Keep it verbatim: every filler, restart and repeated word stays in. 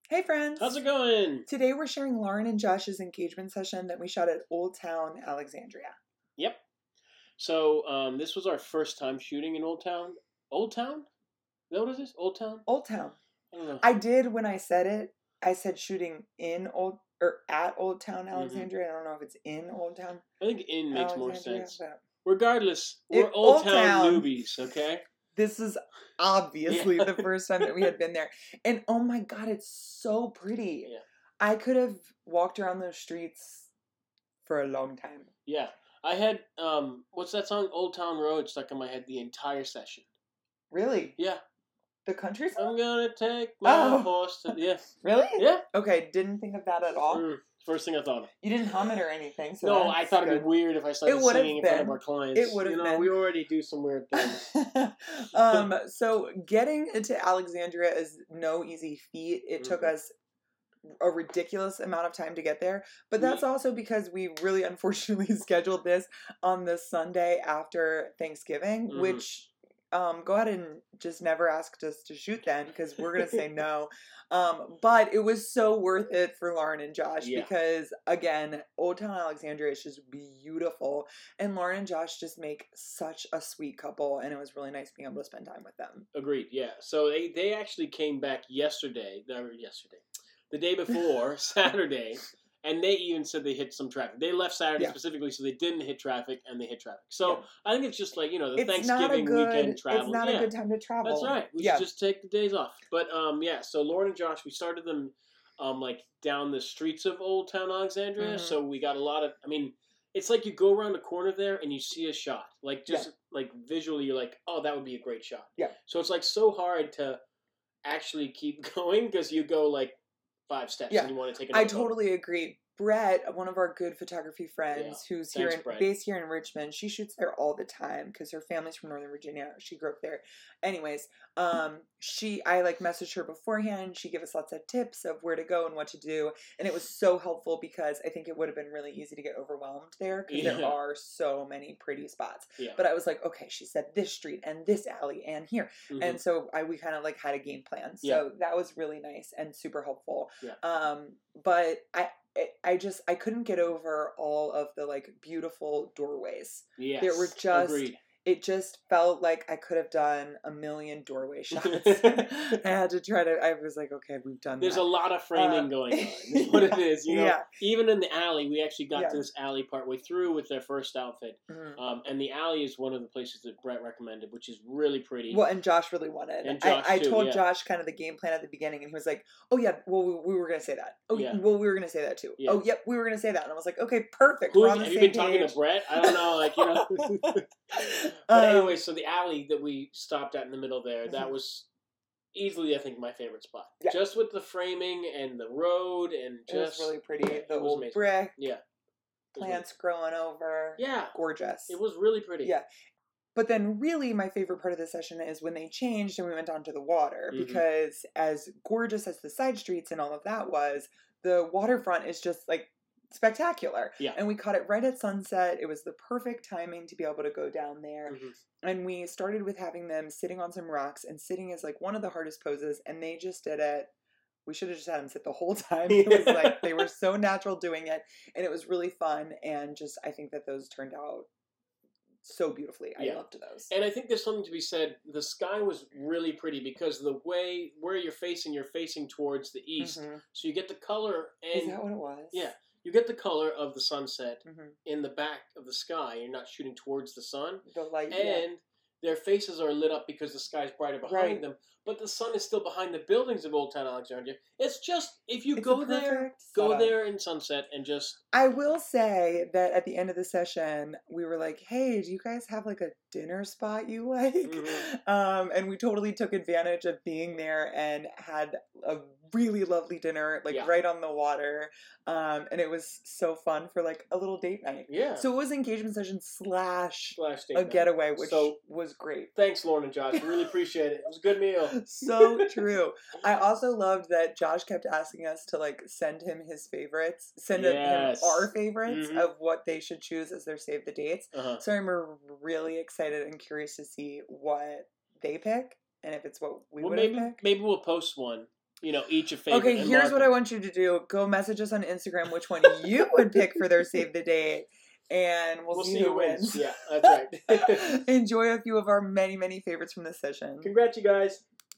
Hey friends! How's it going? Today we're sharing Lauren and Josh's engagement session that we shot at Old Town Alexandria. Yep. So um, this was our first time shooting in Old Town. Old Town? Is that what it is? Old Town? Old Town. I don't know. I did when I said it. I said shooting in Old or at Old Town Alexandria. Mm-hmm. I don't know if it's in Old Town. I think in makes more sense. But Regardless, we're it, Old, Old Town, Town newbies, okay? This is obviously yeah. the first time that we had been there. And oh my god, it's so pretty. Yeah. I could have walked around those streets for a long time. Yeah. I had, um, what's that song? Old Town Road stuck in my head the entire session. Really? Yeah. The country song? I'm gonna take my oh. horse to... Yeah. Really? Yeah. Okay, didn't think of that at all. Mm. First thing I thought of. You didn't hum it or anything. So no, I thought good. It'd be weird if I started singing in front of our clients. It would have you know, been. We already do some weird things. um, so getting into Alexandria is no easy feat. It mm-hmm. took us a ridiculous amount of time to get there. But that's we, also because we really unfortunately scheduled this on the Sunday after Thanksgiving, mm-hmm. which... Um, go ahead and just never ask us to shoot then because we're going to say no. Um, but it was so worth it for Lauren and Josh yeah. because, again, Old Town Alexandria is just beautiful. And Lauren and Josh just make such a sweet couple. And it was really nice being able to spend time with them. Agreed, yeah. So they, they actually came back yesterday, or yesterday, the day before, Saturday. And they even said they hit some traffic. They left Saturday yeah. specifically so they didn't hit traffic, and they hit traffic. So yeah. I think it's just like, you know, the it's Thanksgiving good, weekend travel. It's not yeah. a good time to travel. That's right. We yeah. should just take the days off. But, um, yeah, so Lauren and Josh, we started them, um, like, down the streets of Old Town Alexandria. Mm-hmm. So we got a lot of, I mean, it's like you go around the corner there and you see a shot. Like, just, yeah. like, visually, you're like, oh, that would be a great shot. Yeah. So it's, like, so hard to actually keep going because you go, like, five steps yeah. and you want to take another I totally photo. agree. Brett, one of our good photography friends, yeah. who's Thanks, here in, Brett. based here in Richmond, she shoots there all the time because her family's from Northern Virginia. She grew up there. Anyways, um, she I like messaged her beforehand. She gave us lots of tips of where to go and what to do, and it was so helpful because I think it would have been really easy to get overwhelmed there because yeah. there are so many pretty spots. Yeah. But I was like, okay, she said this street and this alley and here, mm-hmm. and so I we kind of like had a game plan. So yeah. that was really nice and super helpful. Yeah. Um, but I. I just, I couldn't get over all of the, like, beautiful doorways. Yes, There were just, agreed. It just felt like I could have done a million doorway shots. I had to try to, I was like, okay, we've done There's that. a lot of framing uh, going on. Is what it is. You know, yeah. Even in the alley, we actually got yeah. to this alley partway through with their first outfit. Mm-hmm. Um, and the alley is one of the places that Brett recommended, which is really pretty. Well, and Josh really wanted. And Josh I, I too, told yeah. Josh kind of the game plan at the beginning, and he was like, oh, yeah, well, we, we were going to say that. Oh, yeah. well, we were going to say that too. Yeah. Oh, yep, we were going to say that. And I was like, okay, perfect. Who, we're on the have same you been page. talking to Brett? I don't know, like, you know. But um, anyway, so the alley that we stopped at in the middle there, mm-hmm. that was easily, I think, my favorite spot. Yeah. Just with the framing and the road and just... It was really pretty. Yeah, the it was old amazing. brick. Yeah. Plants growing over. Yeah. Gorgeous. It was really pretty. Yeah. But then really my favorite part of the session is when they changed and we went onto the water. Mm-hmm. Because as gorgeous as the side streets and all of that was, the waterfront is just like spectacular. Yeah. And we caught it right at sunset. It was the perfect timing to be able to go down there. Mm-hmm. And we started with having them sitting on some rocks, and sitting is like one of the hardest poses, and they just did it. We should have just had them sit the whole time. It was like they were so natural doing it, and it was really fun. And just I think that those turned out so beautifully. I yeah. loved those. And I think there's something to be said. The sky was really pretty because the way where you're facing, you're facing towards the east, mm-hmm. so you get the color. And is that what it was? Yeah. You get the color of the sunset mm-hmm. in the back of the sky. You're not shooting towards the sun. The light, and yeah. their faces are lit up because the sky is brighter behind right. them. But the sun is still behind the buildings of Old Town Alexandria. It's just, if you it's go there, go setup. there in sunset and just... I will say that at the end of the session, we were like, hey, do you guys have like a dinner spot you like? Mm-hmm. Um, and we totally took advantage of being there and had a really lovely dinner, like yeah. right on the water. Um, and it was so fun for like a little date night. Yeah. So it was engagement session slash, slash date a night. getaway, which so, was great. Thanks, Lauren and Josh. Really appreciate it. It was a good meal. So true. I also loved that Josh kept asking us to like send him his favorites, send yes. him our favorites mm-hmm. of what they should choose as their save the dates. Uh-huh. So I'm really excited and curious to see what they pick and if it's what we well, would maybe pick. maybe we'll post one you know, each a favorite. Okay, here's what I want you to do. Go message us on Instagram which one you would pick for their save the date. And we'll, we'll see, see who who wins. wins. Yeah, that's right. Enjoy a few of our many, many favorites from this session. Congrats, you guys.